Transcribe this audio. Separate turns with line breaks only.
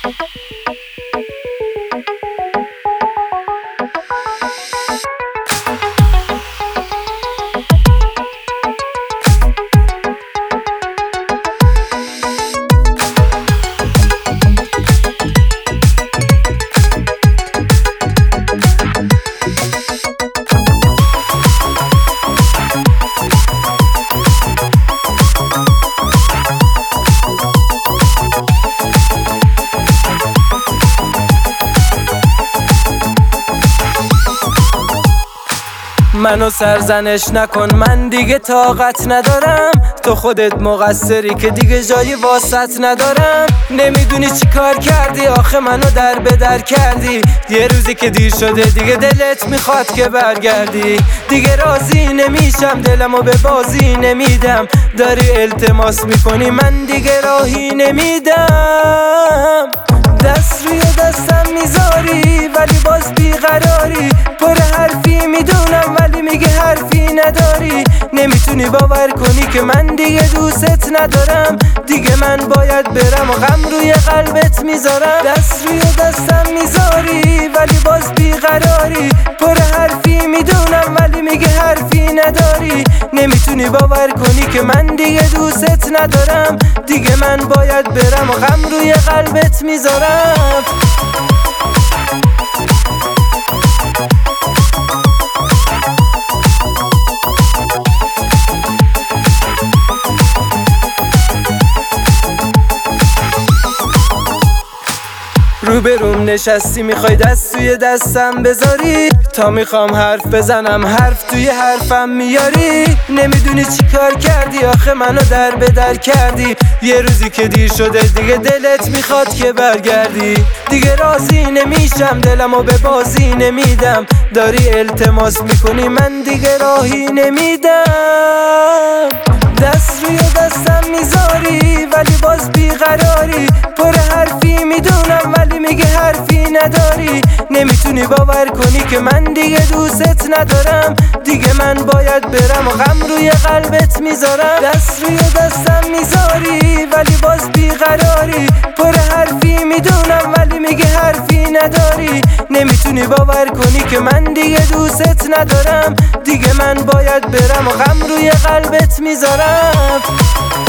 منو سرزنش نکن، من دیگه طاقت ندارم. تو خودت مقصری که دیگه جایی واسط ندارم. نمیدونی چی کار کردی، آخه منو در به در کردی. یه روزی که دیر شده دیگه دلت میخواد که برگردی. دیگه راضی نمیشم، دلمو به بازی نمیدم. داری التماس میکنی، من دیگه راهی نمیدم. دست روی دستم میذاری ولی باز بیقراری. پر حرفی میدونم ولی میگه حرفی نداری. نمیتونی باور کنی که من دیگه دوست ندارم. دیگه من باید برم و غم روی قلبت میذارم. دست روی دستم میذاری ولی باز بیقراری. پر حرفی میدونم ولی میگه حرفی نداری. نمیتونی باور کنی که من دیگه دوست ندارم. دیگه من باید برم و غم روی قلبت میذارم. روبروم نشستی میخوای دست توی دستم بذاری. تا میخوام حرف بزنم حرف توی حرفم میاری. نمیدونی چی کار کردی، آخه منو در به در کردی. یه روزی که دیر شده دیگه دلت میخواد که برگردی. دیگه راضی نمیشم، دلمو به بازی نمیدم. داری التماس میکنی، من دیگه راهی نمیدم. دست روی دستم میذاری ولی باز بیقراری. پر حرفی میدونم ولی میگه حرفی نداری. نمیتونی باور کنی که من دیگه دوست ندارم. دیگه من باید برم و غم روی قلبت میذارم. دست روی دستم میذاری ولی باز بیقراری. پر حرفی میدونم ولی میگه حرفی نداری. نمیتونی باور کنی که من دیگه دوست ندارم. دیگه من باید برم و غم روی قلبت میذارم.